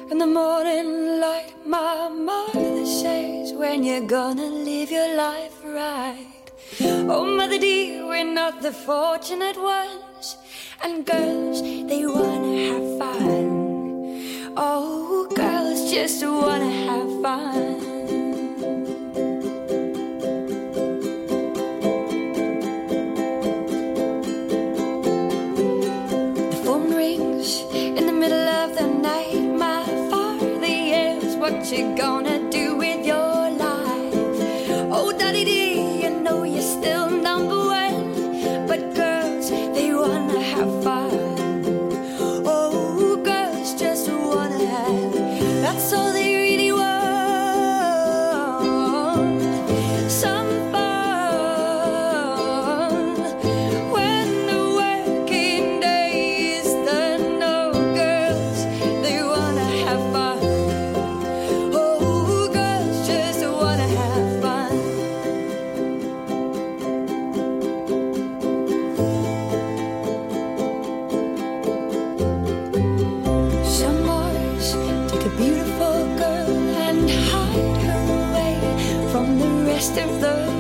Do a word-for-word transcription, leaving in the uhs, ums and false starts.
in the morning light. My mother says, when you're gonna live your life right. Oh, mother dear, we're not the fortunate ones, and girls, they wanna have fun. Oh, girls just wanna have fun. The phone rings in the middle of the night. My father yells, what you gonna do with your life? Oh, daddy dear, you know you're still number one, but girls, they wanna have fun. Oh, girls just wanna have, that's all they really want. Some fun when the working day is done. Oh, girls, they wanna have fun. Oh, girls just wanna have fun. Some boys take a beautiful girl and hide her away from the rest of the